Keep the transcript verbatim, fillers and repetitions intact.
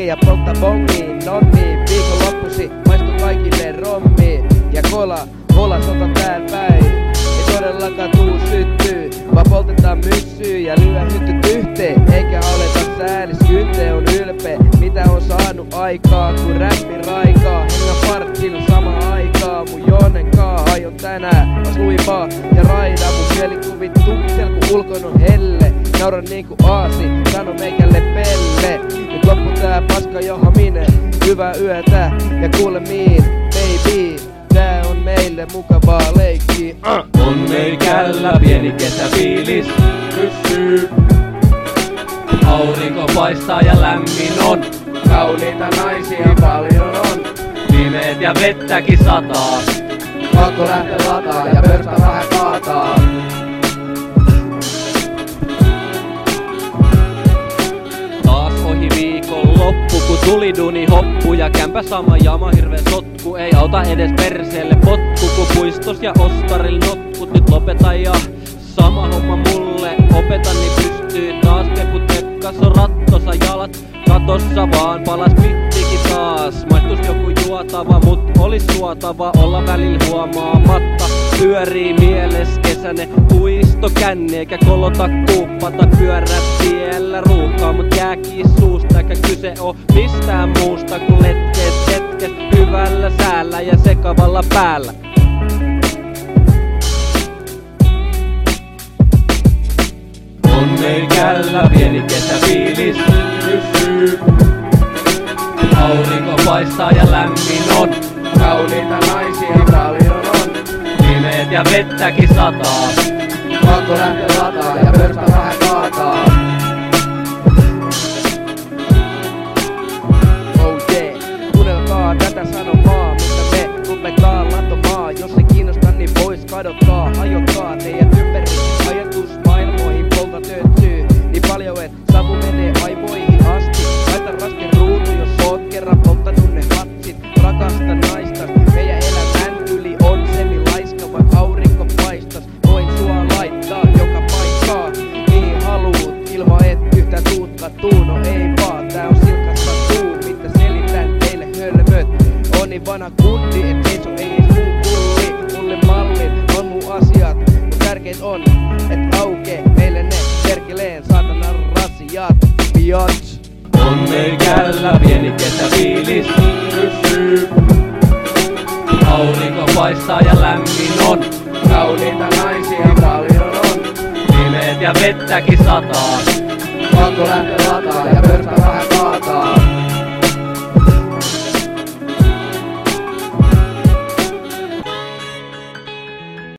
ja poltta bongiin, nonni. Viikonloppusi maistuu kaikille rommiin. Ja kola, kola sota täällä päin. Ei todellakaan tuu syttyy, vaan poltetaan myssyy ja lyö hyttyt yhteen. Eikä aleta säälis, kynte on ylpeä. Mitä on saanut aikaa, kun räppi raikaa. Henga partilla sama aikaa, mun Jonenkaa aion tänään as luimaa ja raida. Mun mielikuvit tuksel kun ulkon on helle. Nauran niinku aasi, sano meikälle pelle. Nyt loppu tää paska johaminen. Hyvää yötä ja kuulemiin, baby. Tää on meille mukavaa leikkiä. uh. On meikällä pieni kesäfiilis. Pysyy. Aurinko paistaa ja lämmin on. Kauniita naisia paljon on. Pimeet ja vettäkin sataa. Pakko lähteä lataa ja pörstä vähän kaataa. Taas ohi viikon loppu, kun tuli duni hoppu. Ja kämpä sama jama hirveä sotku. Ei auta edes perseelle potku, kun puistos ja Oskaril notkut. Nyt lopeta ja sama homma mulle. Opetan niin pystyy taas peput tekkas on rattosa jalat. Katossa vaan palas pittikin taas. Maistus joku juotava, mut olis suotava olla välillä huomaamatta. Pyörii mieles kesäne puisto känni, eikä kolota kuuppata. Pyörät tiellä ruuhkaa, mut jääkin suusta. Eikä kyse oo mistään muusta kun letkeet hetkes hyvällä säällä ja sekavalla päällä. On meikällä pieni kesäfiilis. Pysyy. Aurinko paistaa ja lämmin on. Kauniita naisia paljon on. Pimeet ja vettäkin sataa. Pakko lähteä lataa ja pörstä vähän kaataa. Oh yeah, kuunnelkaa tätä sanomaa, mutta me rupetaan latomaan. Jos se kiinnostaa niin pois kadottaa. Hajottaa teidät ympäri ajatusmaailmoihin, polta töötsyy niin paljon et savu menee aivoihin asti. Laita raskin ruutu jos oot kerran polttanut ne hatsit. Rakasta naistas, meidän elämän yli on semilaiska, vain aurinko paistas. Voin sua laittaa joka paikkaa, mihin haluut, ilma et yhtä tuutka tuu. No ei vaan, tää on silkasta tuu, mitä selitän teille hölmöt. On niin vanha kundi, et seiso ei ees muu kulli. Mulle mallin on muu asiat, mut tärkeet on, et aukee meille ne perkeleen saatanan rasiat. Biatch. On meikällä pieni kesäfiilis. Pysyy. Aurinko paistaa ja lämmin on. Kauniita naisia paljon on. Pimeet ja vettäkin sataa. Pakko lähteä lataa ja pörstä